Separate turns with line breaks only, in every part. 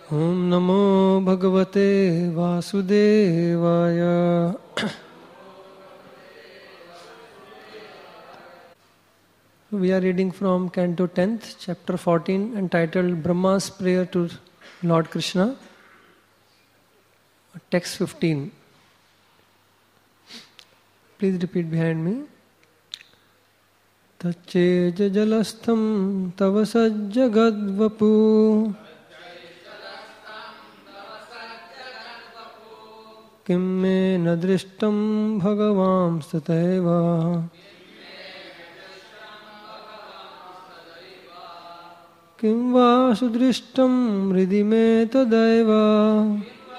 Om Namo Bhagavate Vasudevaya. We are reading from Canto 10th, Chapter 14, entitled Brahma's Prayer to Lord Krishna. Text 15. Please repeat behind me. Tacheja jalastham tavasajjagadvapu Kim me nadrishtam bhagavam stataiva Kim va sudrishtam hridhi me tadaiva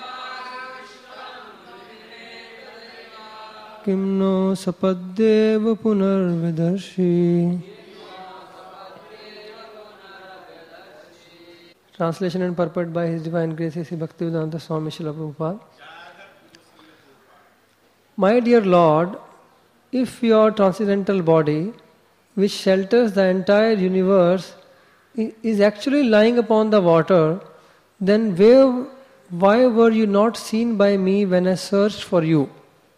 Kim no sapadyeva punarvidarshi. Translation and purport by His Divine Grace Sri Bhaktivedanta Swami Srila Prabhupada. My dear Lord, if your transcendental body, which shelters the entire universe, is actually lying upon the water, then why were you not seen by me when I searched for you?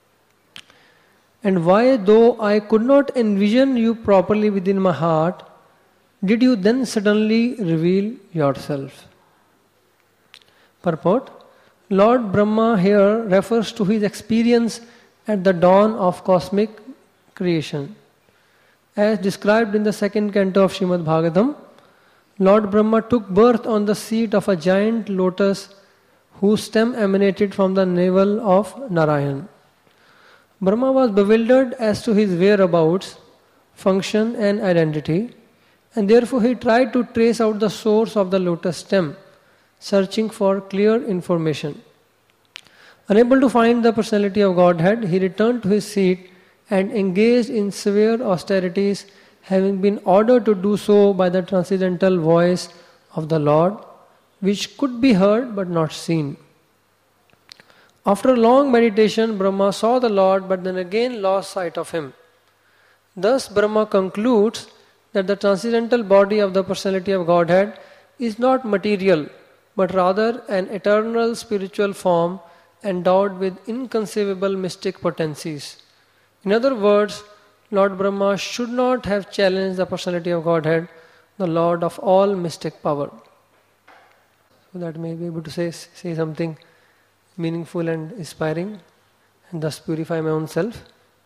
And why, though I could not envision you properly within my heart, did you then suddenly reveal yourself? Purport. Lord Brahma here refers to his experience at the dawn of cosmic creation. As described in the second canto of Srimad Bhagavatam, Lord Brahma took birth on the seat of a giant lotus whose stem emanated from the navel of Narayan. Brahma was bewildered as to his whereabouts, function and identity, and therefore he tried to trace out the source of the lotus stem, searching for clear information. Unable to find the personality of Godhead, he returned to his seat and engaged in severe austerities, having been ordered to do so by the transcendental voice of the Lord, which could be heard but not seen. After long meditation, Brahma saw the Lord but then again lost sight of him. Thus, Brahma concludes that the transcendental body of the personality of Godhead is not material, but rather an eternal spiritual form endowed with inconceivable mystic potencies. In other words, Lord Brahma should not have challenged the personality of Godhead, the Lord of all mystic power. So that may be able to say something meaningful and inspiring, and thus purify my own self.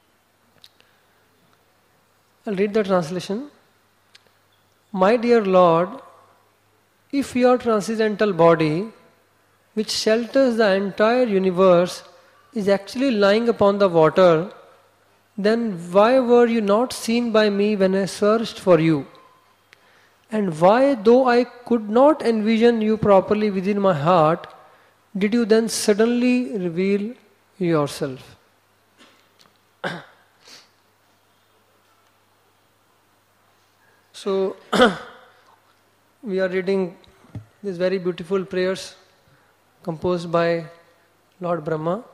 I'll read the translation. My dear Lord, if your transcendental body, which shelters the entire universe, is actually lying upon the water, then why were you not seen by me when I searched for you? And why, though I could not envision you properly within my heart, did you then suddenly reveal yourself? So, we are reading these very beautiful prayers composed by Lord Brahma.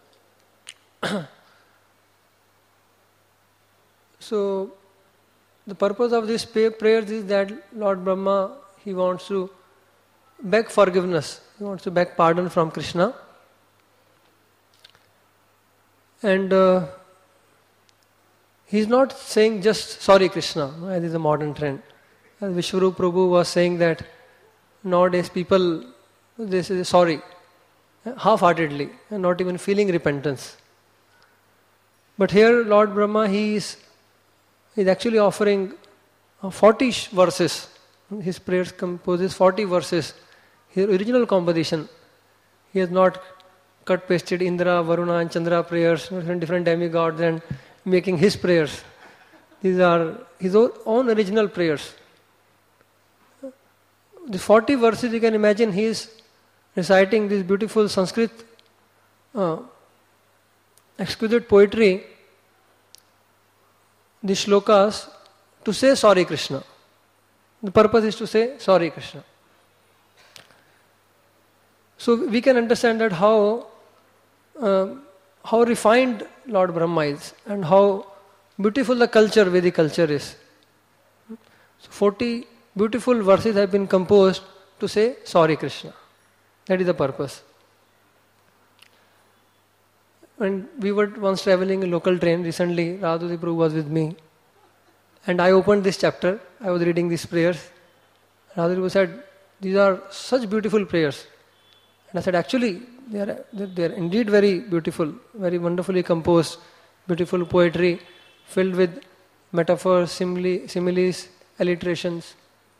So, the purpose of these prayers is that Lord Brahma, he wants to beg forgiveness. He wants to beg pardon from Krishna. And he is not saying just sorry Krishna, as is a modern trend. As Vishwarup Prabhu was saying that nowadays people, they say sorry, half-heartedly, and not even feeling repentance. But here Lord Brahma, he is actually offering 40 verses. His prayers composes 40 verses. His original composition. He has not cut-pasted Indra, Varuna and Chandra prayers, different demigods, and making his prayers. These are his own original prayers. The 40 verses, you can imagine he is reciting this beautiful Sanskrit exquisite poetry, the shlokas, to say sorry Krishna. The purpose is to say sorry Krishna. So we can understand that how refined Lord Brahma is and how beautiful the culture, Vedic culture is. So 40 beautiful verses have been composed to say sorry Krishna. That is the purpose. And we were once traveling in a local train recently. Radhudi Prabhu was with me. And I opened this chapter. I was reading these prayers. Radhudi Prabhu said, these are such beautiful prayers. And I said, actually, they are indeed very beautiful, very wonderfully composed, beautiful poetry, filled with metaphors, similes, alliterations.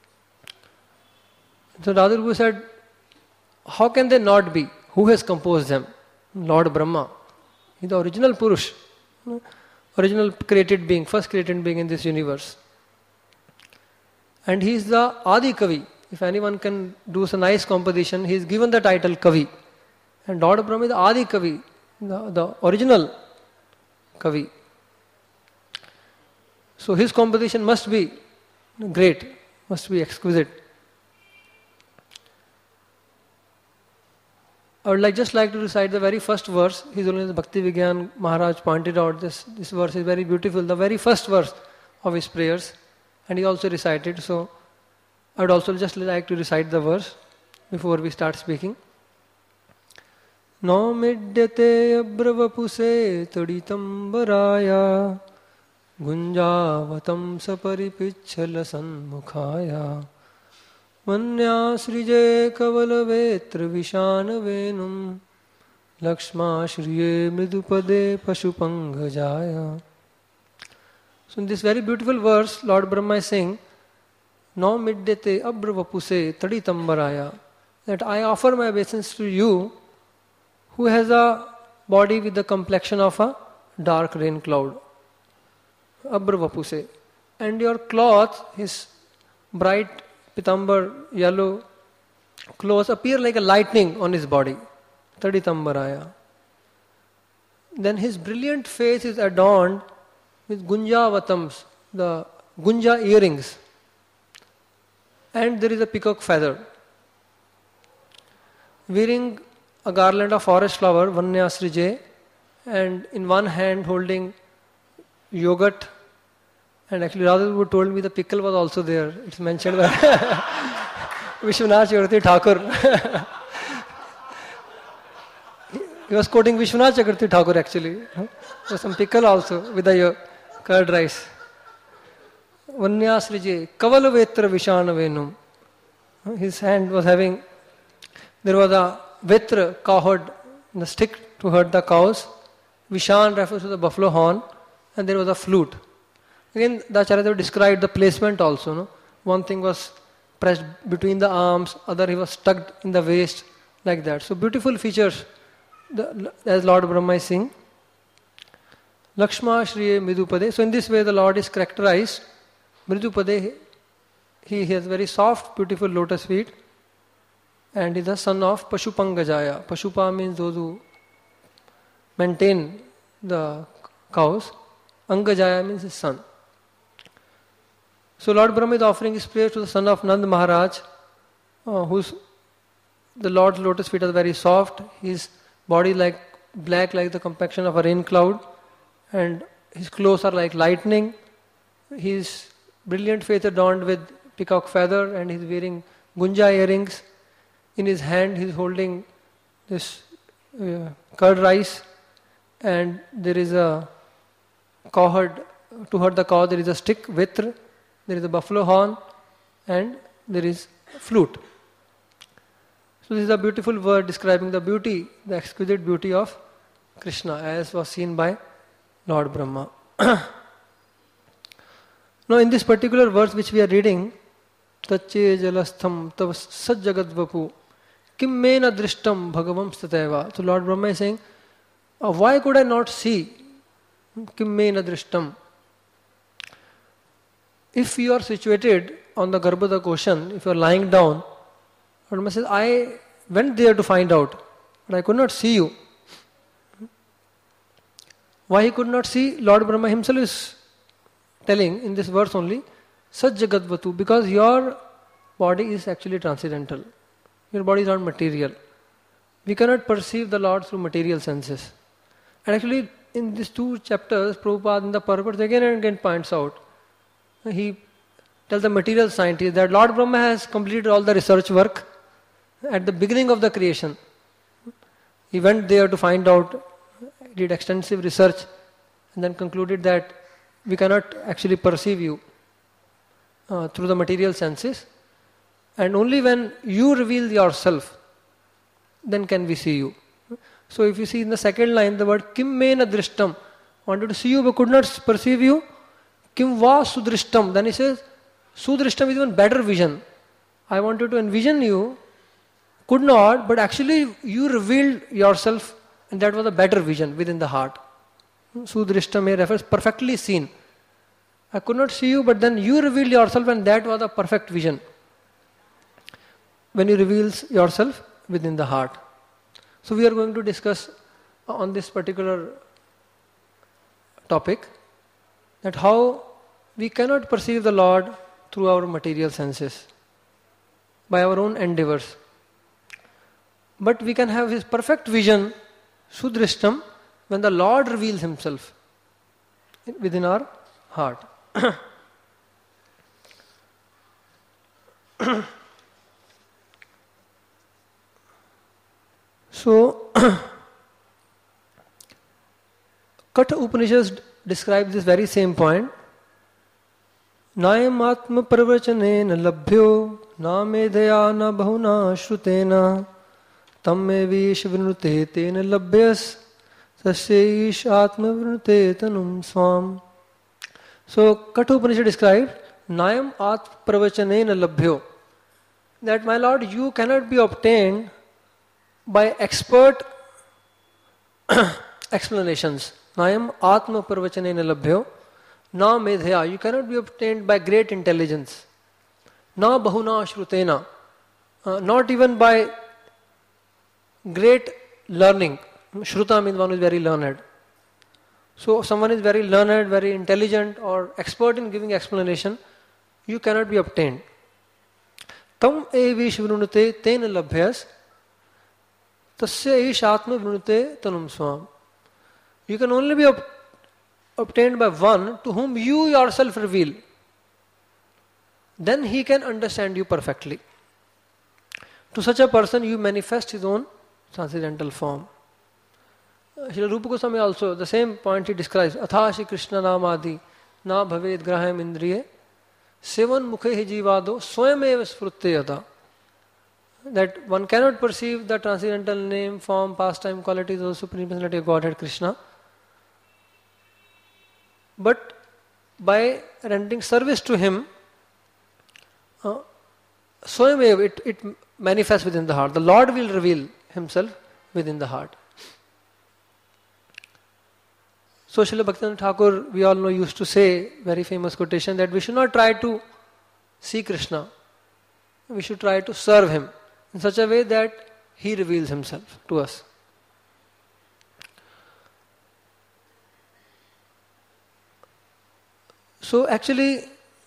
So Radhudi Prabhu said, how can they not be? Who has composed them? Lord Brahma. He is the original Purush, original created being, first created being in this universe. And he is the Adi Kavi. If anyone can do a nice composition, he is given the title Kavi. And Lord Brahma is the Adi Kavi, the original Kavi. So his composition must be great, must be exquisite. I would just like to recite the very first verse. His Holiness Bhakti Vigyan Maharaj pointed out this verse is very beautiful, the very first verse of his prayers. And he also recited. So I would also just like to recite the verse before we start speaking. No midyate abravapuse taditambaraya gunjavatam saparipicchala sanmukhaya Manyasrije kavalavetra vishanvenum Lakshma shriye mridupade pashupangajaya. So in this very beautiful verse, Lord Brahma is saying, No midyate abravapuse taditambaraya, that I offer my obeisance to you who has a body with the complexion of a dark rain cloud. Abravapuse. And your cloth, his bright pitambar, yellow clothes appear like a lightning on his body. Taditambaraya. Then his brilliant face is adorned with gunjavatams, the gunja earrings. And there is a peacock feather. Wearing a garland of forest flower, Vanyasrije, and in one hand holding yogurt. And actually Radha told me the pickle was also there. It's mentioned by Vishwanath Chakravarti Thakur. He was quoting Vishwanath Chakravarti Thakur actually. There was some pickle also with the curd rice. Vanyasrije, Kavalavetra Vishanavenum. His hand was having, there was a vetra, cowherd, the stick to herd the cows. Vishan refers to the buffalo horn, and there was a flute. Again, the Acharya described the placement also. No? One thing was pressed between the arms, other he was stuck in the waist, like that. So beautiful features, as Lord Brahma is saying. Lakshma Shriye Midupade. So in this way the Lord is characterized. Midupade, he has very soft, beautiful lotus feet. And he is the son of Pashupangajaya. Pashupa means those who maintain the cows. Angajaya means his son. So Lord Brahma is offering his prayer to the son of Nand Maharaj, whose the Lord's lotus feet are very soft. His body like black like the complexion of a rain cloud, and his clothes are like lightning. His brilliant face adorned with peacock feather, and he is wearing gunja earrings. In his hand he is holding this curd rice, and there is a cowherd. To herd the cow there is a stick, vitra, there is a buffalo horn, and there is flute. So this is a beautiful word describing the beauty, the exquisite beauty of Krishna as was seen by Lord Brahma. Now in this particular verse which we are reading, Tache jalastham tav sajjagadvapu kim mena drishtam bhagavam stateva. So Lord Brahma is saying, why could I not see kim mena drishtam? If you are situated on the Garbhodak ocean, if you are lying down, Lord Brahma says, I went there to find out, but I could not see you. Why he could not see? Lord Brahma himself is telling in this verse only, Sajjagadvatu, because your body is actually transcendental. Your body is not material. We cannot perceive the Lord through material senses. And actually, in these two chapters, Prabhupada in the purport again and again points out, he tells the material scientists that Lord Brahma has completed all the research work. at the beginning of the creation. He went there to find out, did extensive research, and then concluded that we cannot actually perceive you through the material senses, and only when you reveal yourself, then can we see you. So if you see in the second line the word kim mena drishtam, wanted to see you but could not perceive you, kim va sudrishtam, then he says sudrishtam is even better vision. I wanted to envision you, could not, but actually you revealed yourself, and that was a better vision within the heart. Sudrishtam refers perfectly seen. I could not see you, but then you revealed yourself, and that was a perfect vision. When you reveal yourself within the heart. So we are going to discuss on this particular topic that how we cannot perceive the Lord through our material senses, by our own endeavors. But we can have His perfect vision, Sudrishtam, when the Lord reveals Himself within our heart. So, Katha Upanishad describes this very same point. Nayam atma pravachanena labhyo na medaya na bahuna shrutena tam me vish vrinute tena labhyas tasya ish atma vrinute tanum swam. So, Katha Upanishad describes Nayam atma pravachanena labhyo, that my Lord, you cannot be obtained by expert explanations. Nayam atma pravachanena labhyo na medhaya, you cannot be obtained by great intelligence. Na bahuna shrutena, not even by great learning. Shruta means one who is very learned. So someone is very learned, very intelligent or expert in giving explanation, you cannot be obtained. Tam evi shvrunute tena labhyas tasya ish atma vrinute tanum swam. You can only be obtained by one to whom you yourself reveal. Then he can understand you perfectly. To such a person you manifest his own transcendental form. Srila Rupa Goswami also, the same point he describes, Atha Shri Krishna Namadi na bhaved graham indriye sevan mukhe hi jivado swayam eva sprutteyata. That one cannot perceive the transcendental name, form, pastime, qualities of the Supreme Personality of Godhead Krishna, but by rendering service to Him, swayam eva, it manifests within the heart. The Lord will reveal Himself within the heart. So Srila Bhaktivinoda Thakur, we all know, used to say, very famous quotation, that we should not try to see Krishna. We should try to serve Him in such a way that He reveals Himself to us. So actually,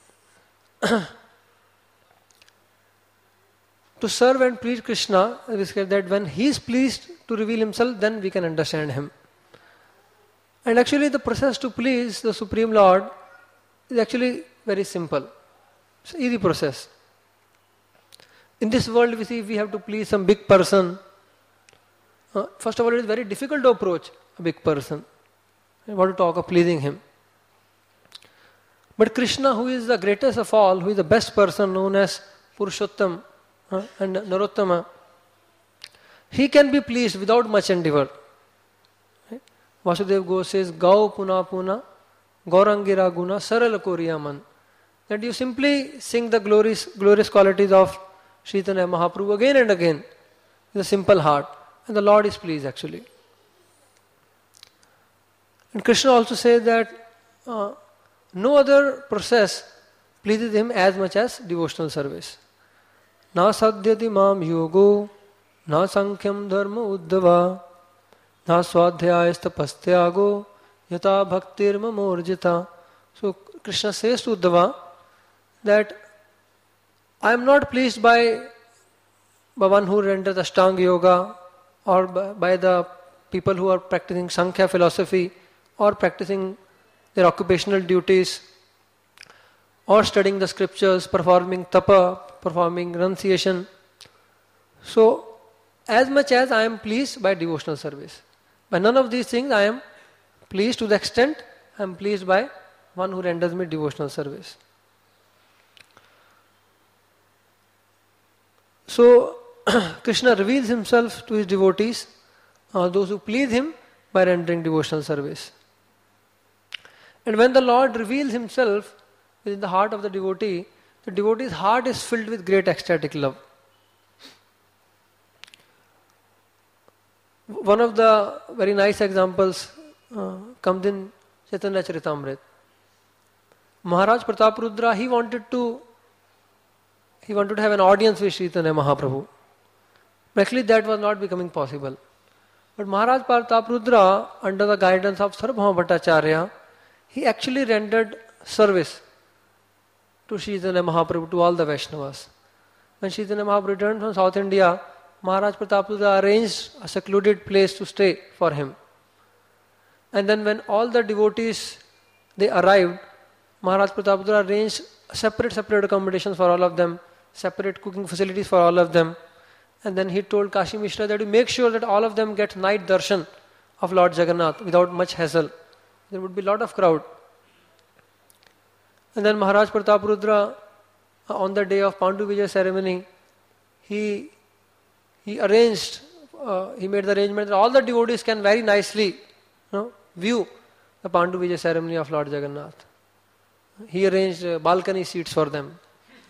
to serve and please Krishna, we say that when He is pleased to reveal Himself, then we can understand Him. And actually the process to please the Supreme Lord is actually very simple. It's an easy process. In this world we see we have to please some big person. First of all, it is very difficult to approach a big person. I want to talk of pleasing him. But Krishna, who is the greatest of all, who is the best person, known as Purushottam and Narottama, He can be pleased without much endeavor. Vasudev Ghosh says, Gau puna puna, Gaurangira guna, Sarala koriyaman. That you simply sing the glorious qualities of Chaitanya Mahaprabhu again and again with a simple heart. And the Lord is pleased actually. And Krishna also says that no other process pleases Him as much as devotional service. Na sadhyati mam yogo, na sankhya dharma uddhava, na swadhyayasta pastyago, yata bhaktir mamorjita. So Krishna says to Uddhava that I am not pleased by one who renders Ashtanga Yoga, or by the people who are practicing Sankhya philosophy, or practicing their occupational duties, or studying the scriptures, performing tapa, performing renunciation. So, as much as I am pleased by devotional service, by none of these things I am pleased to the extent I am pleased by one who renders me devotional service. So, Krishna reveals himself to his devotees, those who please him, by rendering devotional service. And when the Lord reveals himself within the heart of the devotee's heart is filled with great ecstatic love. One of the very nice examples comes in Chaitanya Charitamrita. Maharaj Prataprudra, he wanted to have an audience with Chaitanya Mahaprabhu. But actually that was not becoming possible. But Maharaj Prataprudra, under the guidance of Sarvabhauma Bhattacharya, he actually rendered service to Chaitanya Mahaprabhu, to all the Vaishnavas. When Chaitanya Mahaprabhu returned from South India, Maharaj Prataprudra arranged a secluded place to stay for him. And then when all the devotees, they arrived, Maharaj Prataprudra arranged separate accommodations for all of them, separate cooking facilities for all of them. And then he told Kashi Mishra that to make sure that all of them get night darshan of Lord Jagannath without much hassle. There would be a lot of crowd. And then Maharaj Prataprudra, on the day of Pandu Vijay ceremony, he made the arrangement that all the devotees can very nicely view the Pandu Vijay ceremony of Lord Jagannath. He arranged balcony seats for them.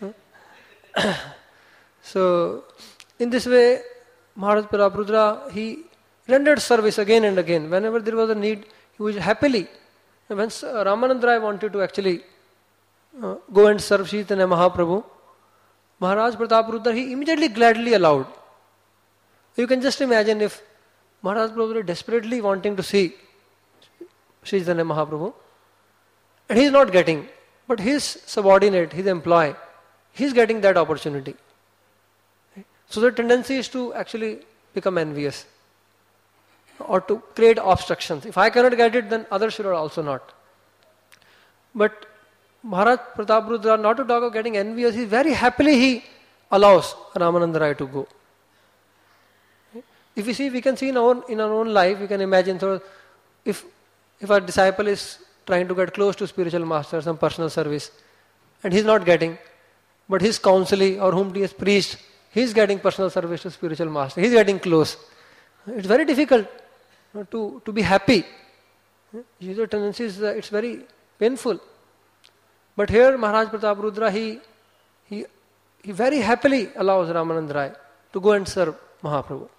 So, in this way, Maharaj Prataprudra, he rendered service again and again. Whenever there was a need, he was happily. When Ramanand Rai wanted to actually go and serve Chaitanya Mahaprabhu, Maharaj Prataprudra, he immediately gladly allowed. You can just imagine if Maharaj Prataprudra desperately wanting to see Chaitanya Mahaprabhu, and he is not getting, but his subordinate, his employee, he is getting that opportunity. So the tendency is to actually become envious or to create obstructions. If I cannot get it, then others should also not. But Maharaj Prataprudra, not to talk of getting envious, he very happily he allows Ramananda Rai to go. If we can see in our own life, we can imagine. So, if a disciple is trying to get close to spiritual master, some personal service, and he is not getting, but his counselee or whom he has preached, he is getting personal service to spiritual master. He is getting close. It's very difficult to be happy. Usual tendency is it's very painful. But here Maharaj Prataprudra, he very happily allows Ramanand Rai to go and serve Mahaprabhu.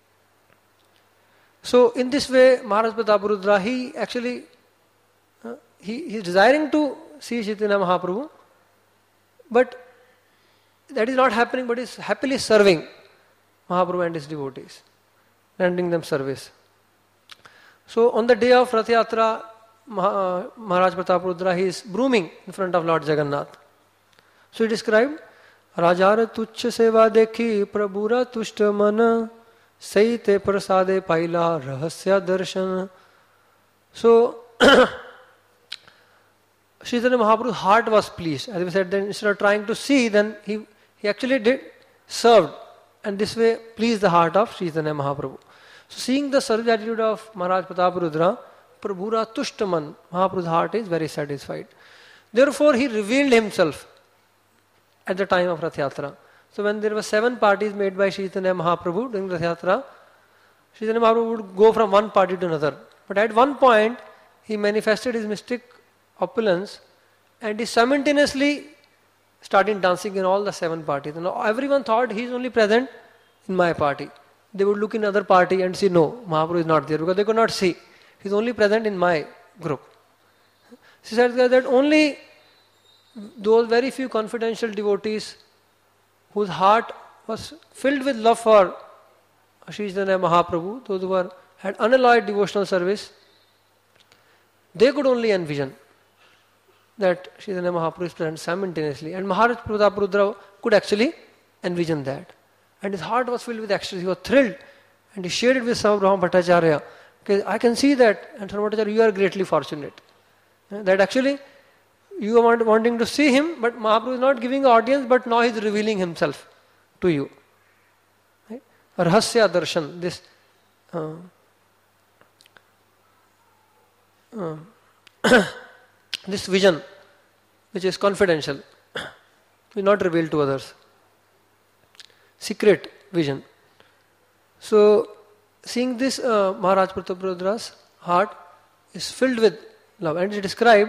So in this way, Maharaj Prataprudra, he actually he is desiring to see Chaitanya Mahaprabhu, but that is not happening, but is happily serving Mahaprabhu and his devotees, rendering them service. So on the day of Rath Yatra, Maharaj Prataprudra, he is brooming in front of Lord Jagannath. So he described, Rajara tuchya seva dekhi prabhura tushta mana saite prasade paila rahasya darshan. So Chaitanya Mahaprabhu's heart was pleased. As we said, then instead of trying to see, then he actually served, and this way pleased the heart of Chaitanya Mahaprabhu. So seeing the service attitude of Maharaj Prataprudra, Prabhura Tushtaman, Mahaprabhu's heart is very satisfied. Therefore he revealed himself at the time of Rath Yatra. So when there were 7 parties made by Chaitanya Mahaprabhu during Rath Yatra, Chaitanya Mahaprabhu would go from one party to another. But at one point, he manifested his mystic opulence and he simultaneously started dancing in all the 7 parties. And everyone thought he is only present in my party. They would look in other party and see, no, Mahaprabhu is not there, because they could not see. He is only present in my group. She said that only those very few confidential devotees whose heart was filled with love for Chaitanya Mahaprabhu, those who had unalloyed devotional service, they could only envision that Chaitanya Mahaprabhu is present simultaneously. And Maharaj Prataprudra could actually envision that. And his heart was filled with ecstasy. He was thrilled. And he shared it with Sarvabhauma Bhattacharya. Okay, I can see that. And Sarvabhauma Bhattacharya, you are greatly fortunate. That actually, you are wanting to see him, but Mahaprabhu is not giving audience, but now he is revealing himself to you. Right? Rahasya darshan, this this vision, which is confidential, will not reveal to others. Secret vision. So, seeing this, Maharaj Prataprarudra's heart is filled with love, and it is described.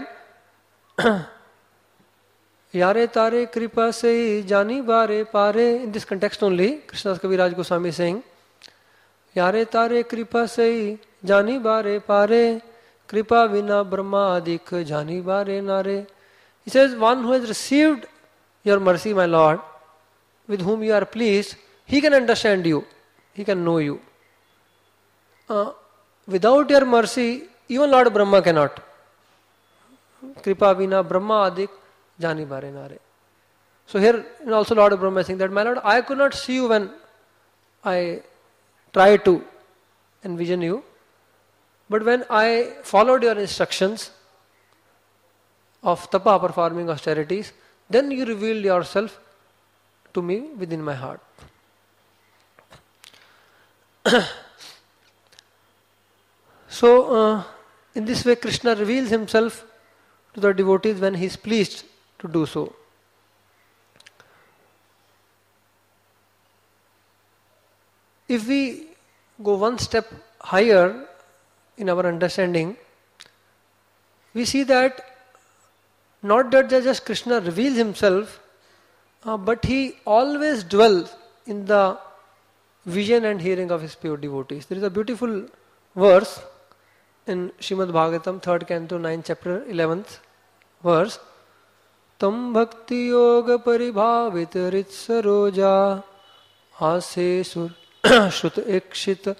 Yare tare kripa se jani bare pare. In this context only, Krishnadas Kaviraj Goswami is saying, Yare tare kripa se jani bare pare, kripa vina brahma adik jani bare nare. He says, one who has received your mercy, my Lord, with whom you are pleased, he can understand you, he can know you. Without your mercy, even Lord Brahma cannot. Kripa vina brahma adik jani bare nare. So here also Lord Brahma is saying that, my Lord, I could not see you when I tried to envision you, but when I followed your instructions of tapa, performing austerities, then you revealed yourself to me within my heart. So, in this way, Krishna reveals himself to the devotees when he is pleased to do so. If we go one step higher in our understanding, we see that not that just Krishna reveals himself, but he always dwells in the vision and hearing of his pure devotees. There is a beautiful verse in Srimad Bhagavatam, 3rd canto, 9th chapter, 11th verse. Tam bhakti yoga paribhavit ritsaroja ase sur shrut ekshit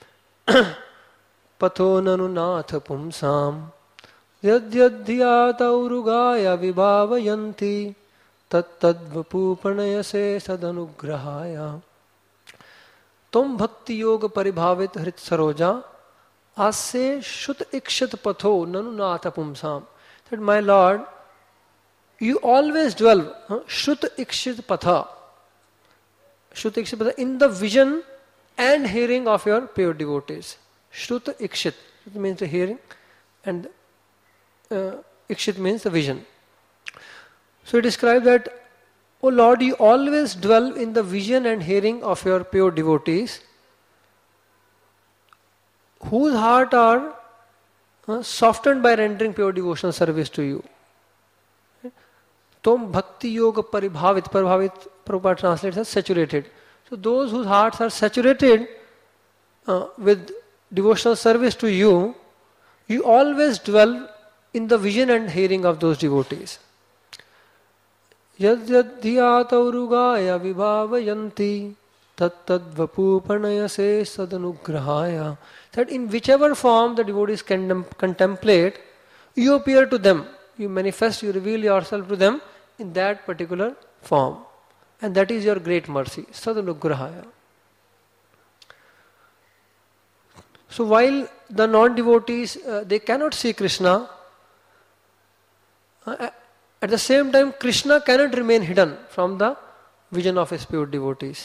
patho nanu nath pumsam yadyadhyata urugaya vibhavayanti tattadvapupanayase sadanugrahaya. Tam bhakti yoga paribhavit ritsaroja ase shrut ekshit patho nanu nath pumsam. That, my Lord, you always dwell, Shrut Ikshit Patha, Shrut Ikshit Patha, in the vision and hearing of your pure devotees. Shrut Ikshit, it means the hearing, and Ikshit means the vision. So it describes that, O Lord, you always dwell in the vision and hearing of your pure devotees, whose heart are softened by rendering pure devotional service to you. Tom bhakti yoga paribhavit. Paribhavit, Prabhupada translates as saturated. So those whose hearts are saturated with devotional service to you, you always dwell in the vision and hearing of those devotees. Yadyadhyataurugaya vibhavayanti tattadvapupanayase sadanugrahaya. That in whichever form the devotees can contemplate, you appear to them, you manifest, you reveal yourself to them in that particular form. And that is your great mercy, sadanugrahaya. So while the non-devotees, they cannot see Krishna, at the same time Krishna cannot remain hidden from the vision of his pure devotees.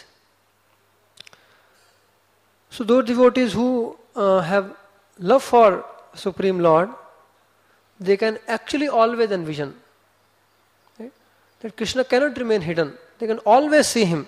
So those devotees who have love for Supreme Lord, they can actually always envision, right, that Krishna cannot remain hidden. They can always see him.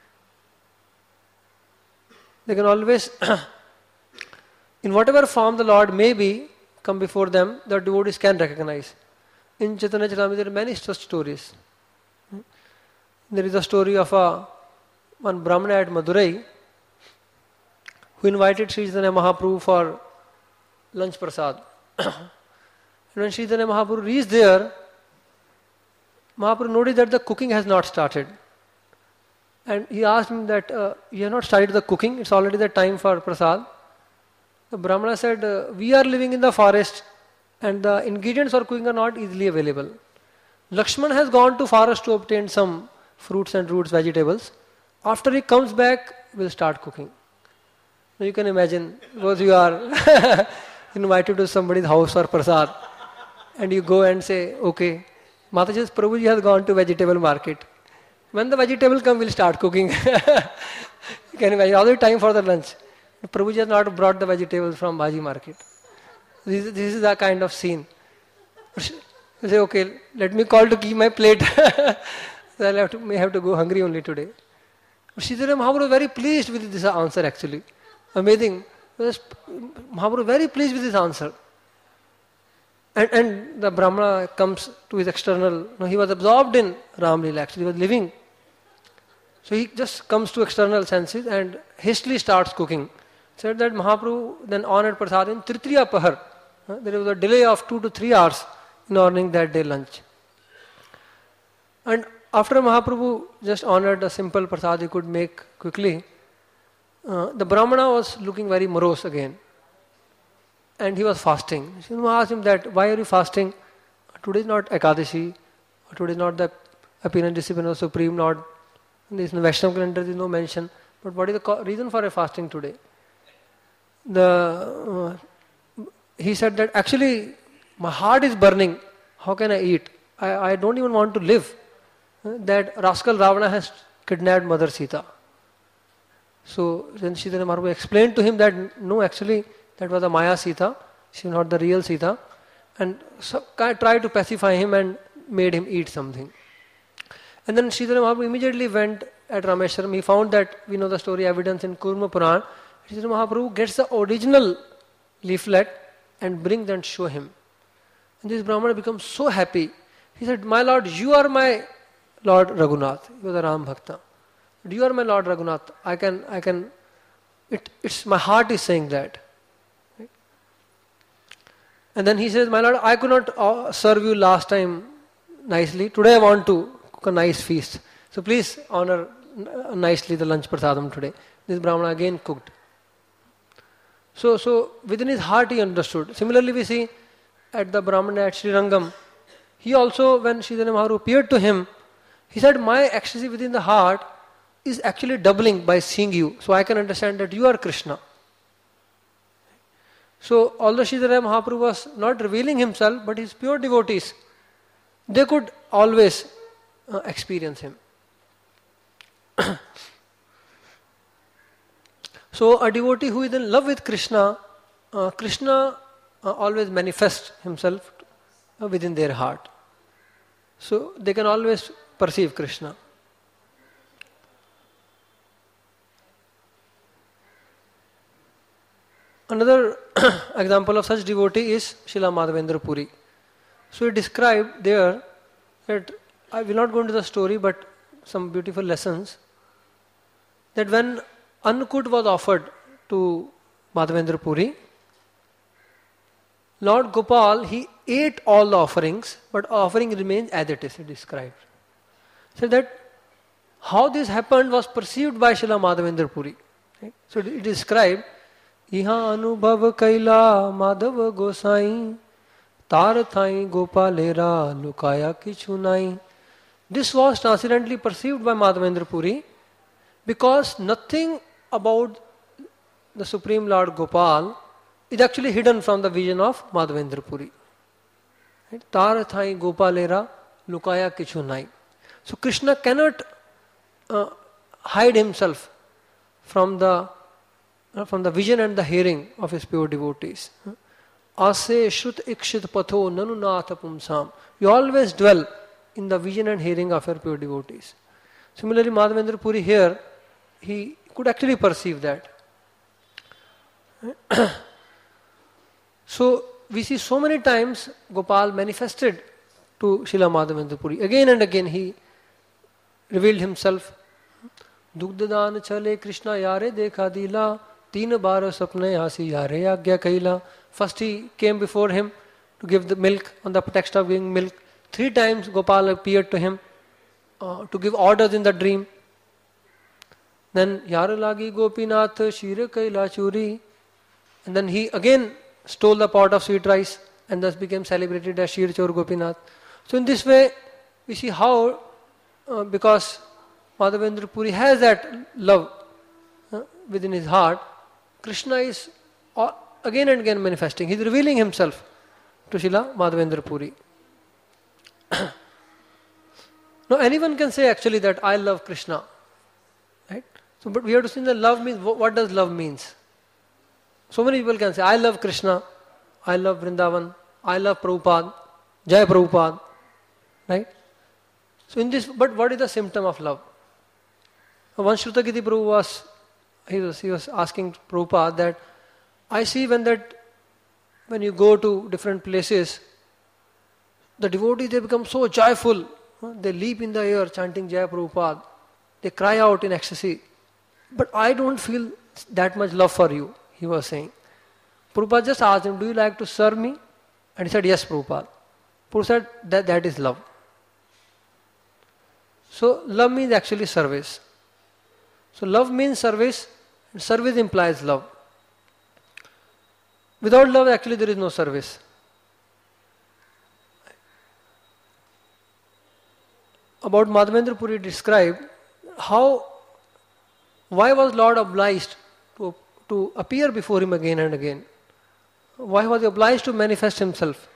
They can always, in whatever form the Lord may be, come before them, the devotees can recognize. In Chaitanya Charitamrita there are many such stories. There is a story of one Brahmana at Madurai who invited Sri Chaitanya Mahaprabhu for lunch prasad. And when Sri Chaitanya Mahaprabhu reached there, Mahaprabhu noticed that the cooking has not started. And he asked him that, you have not started the cooking, it's already the time for prasad. The Brahmana said, we are living in the forest and the ingredients for cooking are not easily available. Lakshman has gone to forest to obtain some fruits and roots, vegetables. After he comes back, we'll start cooking. Now you can imagine, suppose you are invited to somebody's house for prasad and you go and say, okay, Mataji says, Prabhuji has gone to vegetable market. When the vegetable come, we'll start cooking. Can you imagine? All the time for the lunch. Prabhuji has not brought the vegetables from Bhaji market. This is the kind of scene. You say, okay, let me call to keep my plate. So may have to go hungry only today. Sridhar Mahaprabhu was very pleased with this answer actually. Amazing. Mahaprabhu very pleased with this answer. And the Brahmana comes to his external. No, he was absorbed in Ram Leela actually. He was living. So he just comes to external senses and hastily starts cooking. Said that Mahaprabhu then honored Prasad in Tritriya Pahar. There was a delay of 2 to 3 hours in ordering that day lunch. And after Mahaprabhu just honored a simple prasad he could make quickly, the Brahmana was looking very morose again. And he was fasting. She asked him that, why are you fasting? Today is not Ekadashi, or today is not the appearance discipline of Supreme Lord. There is no Vaishnava calendar, there is no mention. But what is the reason for a fasting today? He said that actually my heart is burning. How can I eat? I don't even want to live. That rascal Ravana has kidnapped Mother Sita. So then Sridhar Mahaprabhu explained to him that no, actually that was a Maya Sita. She was not the real Sita. And so tried to pacify him and made him eat something. And then Sridhar Mahaprabhu immediately went at Rameshwaram. He found that, we know the story, evidence in Kurma Puran. Sridhar Mahaprabhu gets the original leaflet and brings and show him. And this Brahmana becomes so happy. He said, my Lord, you are my Lord Raghunath. He was a Ram Bhakta. You are my Lord Raghunath. My heart is saying that. Right? And then he says, my Lord, I could not serve you last time nicely. Today I want to cook a nice feast. So please honor nicely the lunch prasadam today. This Brahmana again cooked. So within his heart he understood. Similarly we see at the Brahmana at Sri Rangam, he also, when Sridhar Mahaprabhu appeared to him, he said, my ecstasy within the heart is actually doubling by seeing you. So I can understand that you are Krishna. So although Sridhar Mahaprabhu was not revealing himself, but his pure devotees, they could always experience him. So a devotee who is in love with Krishna, Krishna always manifests himself within their heart. So they can always perceive Krishna. Another example of such devotee is Srila Madhavendra Puri. So he described there that, I will not go into the story, but some beautiful lessons, that when Annakut was offered to Madhavendra Puri, Lord Gopal, he ate all the offerings, but offering remains as it is, he described. So that how this happened was perceived by Srila Madhavendra Puri. Right? So it is described, Iha anubhav kaila madhav gosai tar thai gopalera lukaya kichunai. This was transcendently perceived by Madhavendra Puri because nothing about the Supreme Lord Gopal is actually hidden from the vision of Madhavendra Puri. Right? Tar thai gopalera lukaya kichunai. So Krishna cannot hide himself from the vision and the hearing of his pure devotees. Ase shrut ikshit patho nanunatha pumsam. You always dwell in the vision and hearing of your pure devotees. Similarly, Madhavendra Puri here, he could actually perceive that. So we see so many times Gopal manifested to Srila Madhavendra Puri. Again and again he revealed himself. Dugdadan chale Krishna yare dekha dila teen bar sapne hasi yare agya kaila. First he came before him to give the milk, on the pretext of giving milk. 3 times Gopal appeared to him to give orders in the dream. Then yare lagi Gopinath shire kaila churi. And then he again stole the pot of sweet rice and thus became celebrated as Shir Chor Gopinath. So in this way we see how because Madhavendra Puri has that love within his heart, Krishna is again and again manifesting. He is revealing himself to Srila Madhavendra Puri. Now anyone can say actually that I love Krishna. Right? So, but we have to see that love means, what does love means? So many people can say, I love Krishna, I love Vrindavan, I love Prabhupada, Jai Prabhupada, right? So in this, but what is the symptom of love? One Shrutakiti Prabhu he was asking Prabhupada that, I see when you go to different places, the devotees, they become so joyful. They leap in the air chanting Jai Prabhupada. They cry out in ecstasy. But I don't feel that much love for you, he was saying. Prabhupada just asked him, do you like to serve me? And he said, yes, Prabhupada. Prabhupada said, that is love. So love means actually service. So love means service, and service implies love. Without love, actually there is no service. About Madhavendra Puri described why was Lord obliged to appear before him again and again? Why was he obliged to manifest himself?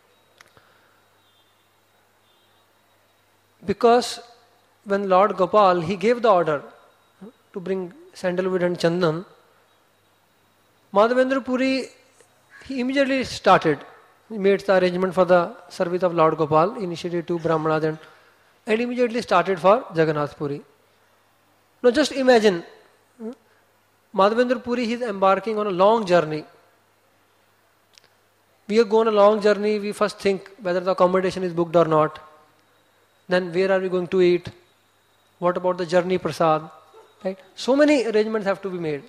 Because when Lord Gopal, he gave the order to bring sandalwood and chandan, Madhavendra Puri, he immediately started. He made the arrangement for the service of Lord Gopal, initiated two Brahmanas and immediately started for Jagannath Puri. Now just imagine, Madhavendra Puri, he is embarking on a long journey. We are going on a long journey, we first think whether the accommodation is booked or not. Then where are we going to eat? What about the journey prasad? Right? So many arrangements have to be made.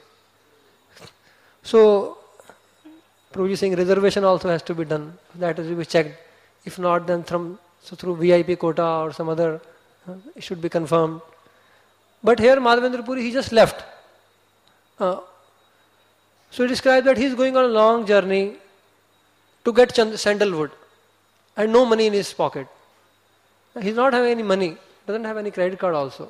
So, Prabhuji is saying reservation also has to be done. That has to be checked. If not, then through VIP quota or some other, it should be confirmed. But here Madhavendra Puri, he just left. So he described that he is going on a long journey to get sandalwood and no money in his pocket. He does not have any money, doesn't have any credit card also.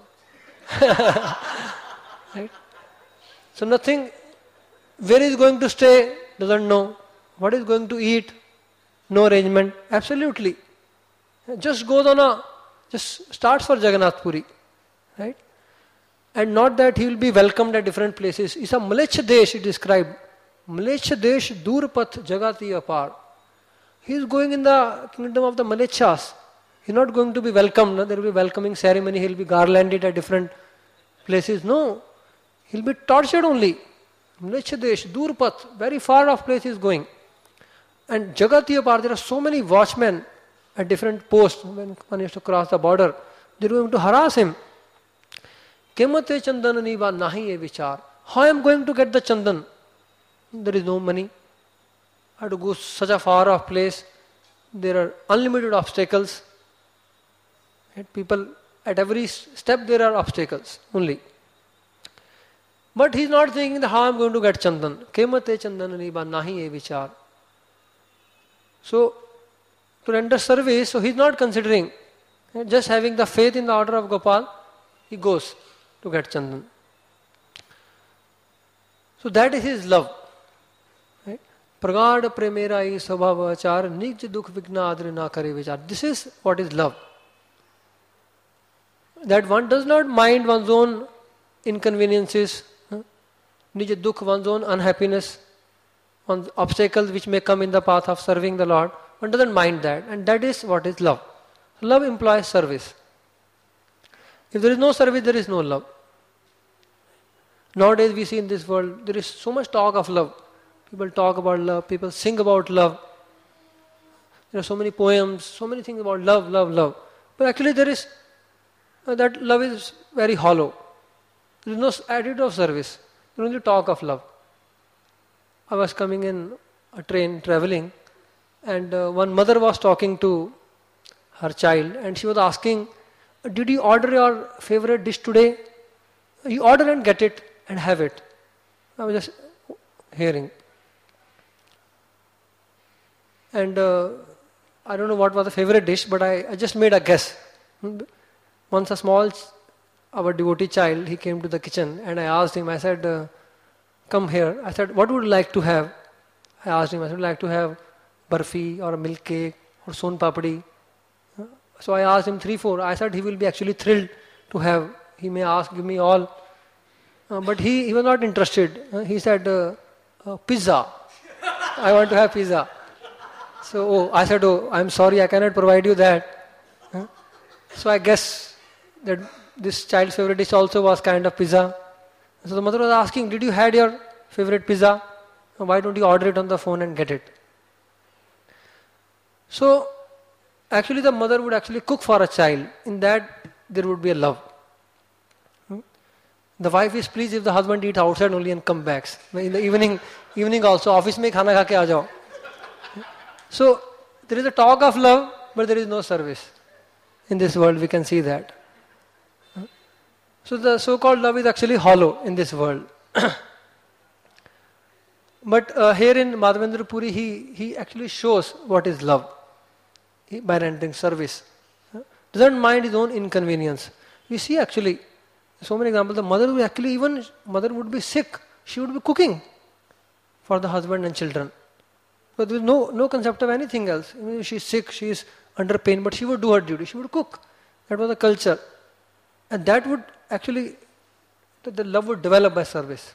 Right? So nothing, where he is going to stay, doesn't know. What is going to eat, no arrangement. Absolutely. Just starts for Jagannath Puri. Right? And not that he will be welcomed at different places. It's a Mlecha Desh, he described. Mlecha Desh Durpat Jagati Apar. He is going in the kingdom of the Mlechas. He is not going to be welcomed. There will be welcoming ceremony. He will be garlanded at different places. No. He will be tortured only. Mlecha Desh, Durpat, very far off place he is going. And Jagati Apar, there are so many watchmen at different posts. When one used to cross the border, they are going to harass him. Kemate chandan niva nahi e vichar. How I am going to get the chandan? There is no money. I have to go such a far off place. There are unlimited obstacles. People, at every step there are obstacles only. But he is not thinking that how I am going to get chandan. Kemate chandan niva nahi e vichar. So, to render service, so he is not considering, just having the faith in the order of Gopal, he goes to get chandan. So that is his love. Right? Pragad premera I svabhava achar nij dukh vigna adri na kare vichar. This is what is love. That one does not mind one's own inconveniences, nij dukh, one's own unhappiness, one's obstacles which may come in the path of serving the Lord. One doesn't mind that, and that is what is love. Love implies service. If there is no service, there is no love. Nowadays we see in this world, there is so much talk of love. People talk about love, people sing about love. There are so many poems, so many things about love, love, love. But actually there is, that love is very hollow. There is no attitude of service. There is only talk of love. I was coming in a train, traveling, and one mother was talking to her child, and she was asking, did you order your favorite dish today? You order and get it and have it. I was just hearing. And I don't know what was the favorite dish, but I just made a guess. Once our devotee child, he came to the kitchen and I asked him, I said, come here. I said, what would you like to have? I asked him, I would like to have barfi or a milk cake or son papdi. So I asked him 3, 4. I said he will be actually thrilled to have. He may ask, give me all. But he was not interested. He said, pizza. I want to have pizza. So I said, oh, I'm sorry, I cannot provide you that. So I guess that this child's favorite dish also was kind of pizza. So the mother was asking, did you had your favorite pizza? Why don't you order it on the phone and get it? So actually the mother would actually cook for a child. In that there would be a love. The wife is pleased if the husband eat outside only and come back. In the evening also, office mein khana kha ke aa jao. So there is a talk of love, but there is no service. In this world we can see that. So the so-called love is actually hollow in this world. But here in Madhavendra Puri, he actually shows what is love by rendering service. Doesn't mind his own inconvenience. We see actually so many examples. The mother would actually, even mother would be sick. She would be cooking for the husband and children. But there is no concept of anything else. I mean, she's sick, she is under pain, but she would do her duty. She would cook. That was the culture. And that would actually, the love would develop by service.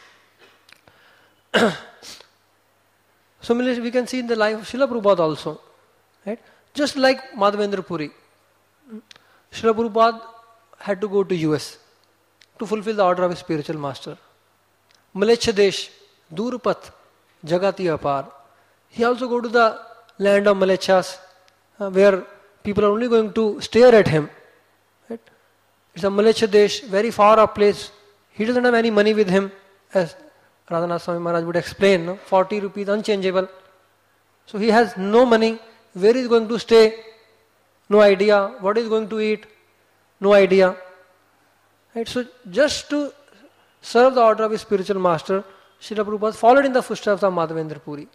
Similarly, we can see in the life of Srila Prabhupada also. Right? Just like Madhavendra Puri. Srila Prabhupada had to go to US to fulfill the order of his spiritual master. Mlecha Desh, Durpat, Jagati Apar. He also go to the land of Mlechas, where people are only going to stare at him. Right? It's a Mlecha Desh, very far off place. He doesn't have any money with him, as Radhanath Swami Maharaj would explain. No? 40 rupees unchangeable. So he has no money. Where he is going to stay? No idea. What he is going to eat? No idea. Right? So just to serve the order of his spiritual master, Srila Prabhupada followed in the footsteps of Madhavendra Puri.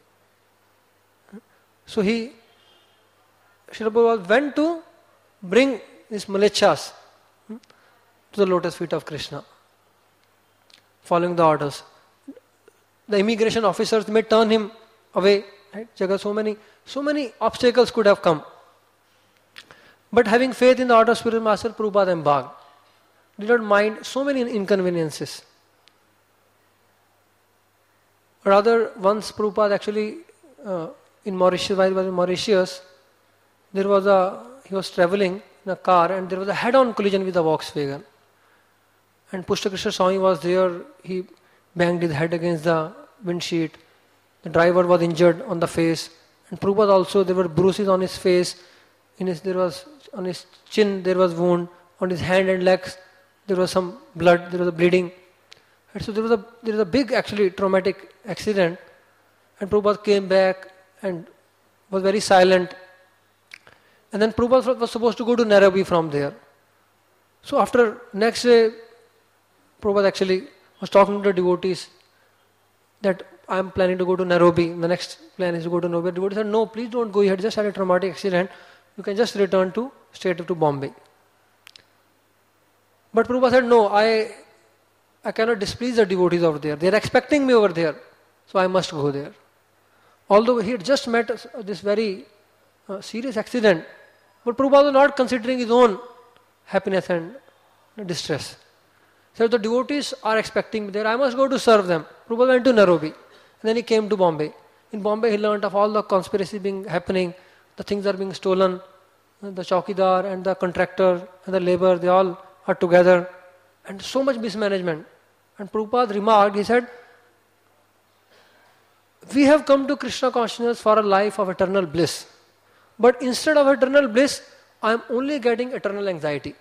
So Srila Prabhupada went to bring these Mlechas to the lotus feet of Krishna, following the orders. The immigration officers may turn him away. Right? So many obstacles could have come. But having faith in the order of spiritual master, Prabhupada embarked. Did not mind so many inconveniences. Rather, once Prabhupada actually in Mauritius, while he was in Mauritius, he was traveling in a car and there was a head-on collision with a Volkswagen. And Pushta Krishna Swami was there. He banged his head against the windshield. The driver was injured on the face. And Prabhupada also, there were bruises on his face. On his chin there was wound. On his hand and legs there was some blood, there was a bleeding. And so there was a big actually traumatic accident. And Prabhupada came back and was very silent. And then Prabhupada was supposed to go to Nairobi from there. So after next day, Prabhupada actually was talking to the devotees that I am planning to go to Nairobi. The next plan is to go to Nairobi. The devotee said, no, please don't go. You had just had a traumatic accident. You can just return straight to Bombay. But Prabhupada said, no, I cannot displease the devotees over there. They are expecting me over there. So I must go there. Although he had just met this very serious accident, but Prabhupada was not considering his own happiness and distress. So the devotees are expecting me there. I must go to serve them. Prabhupada went to Nairobi. And then he came to Bombay. In Bombay he learned of all the conspiracy happening. The things are being stolen. The chowkidar and the contractor and the labor, they all are together. And so much mismanagement. And Prabhupada remarked, he said, we have come to Krishna consciousness for a life of eternal bliss. But instead of eternal bliss, I am only getting eternal anxiety.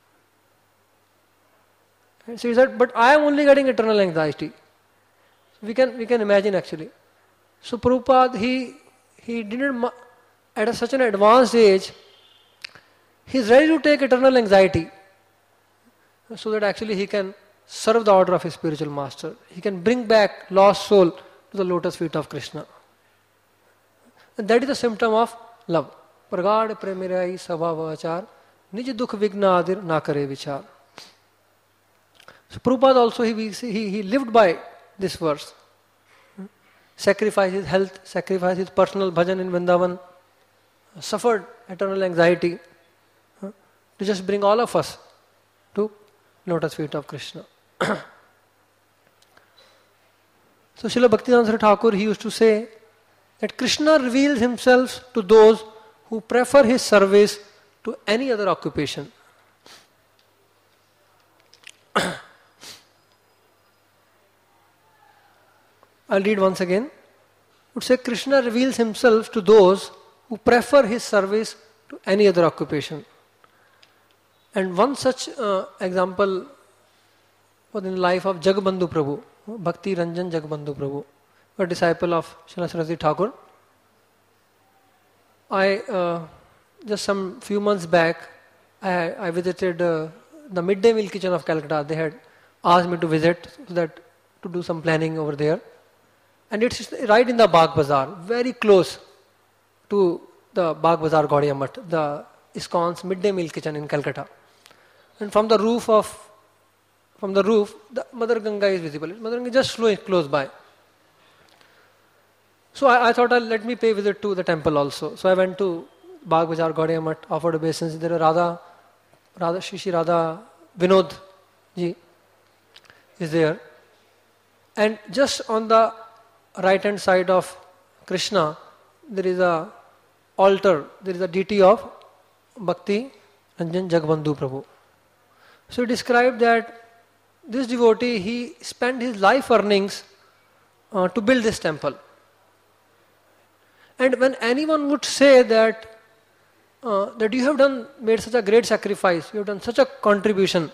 And so he said, but I am only getting eternal anxiety. We can imagine actually. So Prabhupada, he didn't, at such an advanced age, he is ready to take eternal anxiety so that actually he can serve the order of his spiritual master. He can bring back lost soul to the lotus feet of Krishna. And that is the symptom of love. Pragad premirai sabhava achar, nij dukh vigna adir na kare vichar. So Prabhupada also, he lived by this verse. Sacrificed his health, sacrificed his personal bhajan in Vrindavan, suffered eternal anxiety to just bring all of us to lotus feet of Krishna. So Srila Bhaktivedanta Thakur, he used to say that Krishna reveals himself to those who prefer his service to any other occupation. I'll read once again. It would say Krishna reveals himself to those who prefer his service to any other occupation. And one such example was in the life of Jagbandhu Prabhu, Bhakti Ranjan Jagbandhu Prabhu, a disciple of Srila Saraswati Thakur. Just some few months back, I visited the midday meal kitchen of Calcutta. They had asked me to visit to do some planning over there. And it's right in the Bagh Bazaar, very close to the Bagh Bazaar Gaudiya Math, the ISKCON's midday meal kitchen in Calcutta. And from the roof, the Mother Ganga is visible. Mother Ganga is just close by. So I thought, let me pay visit to the temple also. So I went to Bagh Bazaar Gaudiya Math, offered obeisance. There are Shri Radha Vinod ji is there. And just on the right hand side of Krishna, there is a altar, there is a deity of Bhakti Ranjan Jagbandhu Prabhu. So he described that this devotee, he spent his life earnings to build this temple. And when anyone would say that you have made such a great sacrifice, you have done such a contribution,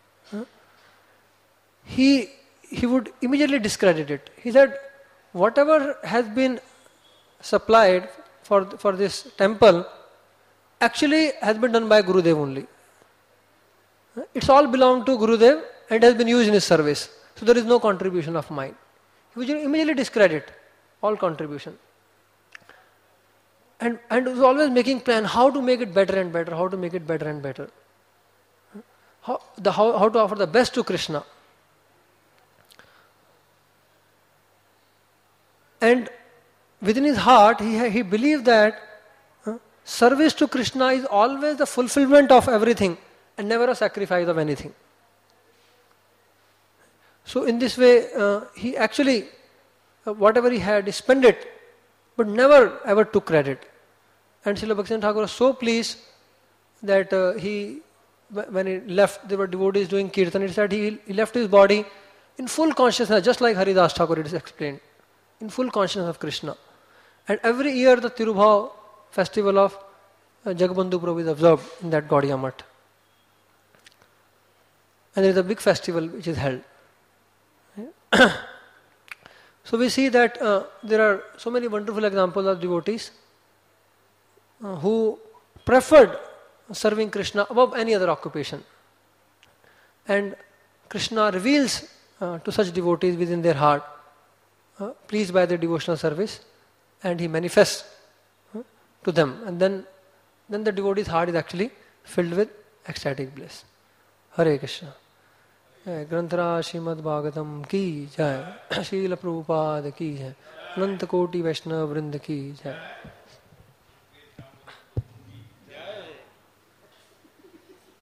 he would immediately discredit it. He said, whatever has been supplied for this temple actually has been done by Gurudev only. It's all belonged to Gurudev and has been used in his service. So there is no contribution of mine. He would immediately discredit all contribution. And was always making plan how to make it better and better, how to make it better and better. How to offer the best to Krishna. And within his heart, he believed that service to Krishna is always the fulfillment of everything and never a sacrifice of anything. So in this way, he actually, whatever he had, he spent it, but never ever took credit. And Srila Bhaktivinoda Thakur was so pleased that when he left, there were devotees doing kirtan. He said he left his body in full consciousness, just like Haridas Thakur it is explained, in full consciousness of Krishna. And every year the Tirubhav festival of Jagbandhu Prabhu is observed in that Gaudiya Math. And there is a big festival which is held. So we see that there are so many wonderful examples of devotees who preferred serving Krishna above any other occupation. And Krishna reveals to such devotees within their heart, pleased by their devotional service, and he manifests to them. And then the devotee's heart is actually filled with ecstatic bliss. Hare Krishna. ग्रंथराज Shrimad Bhagavatam की जय, श्रील प्रभुपाद की जय, अनंत कोटि वैष्णव वृंद की जय.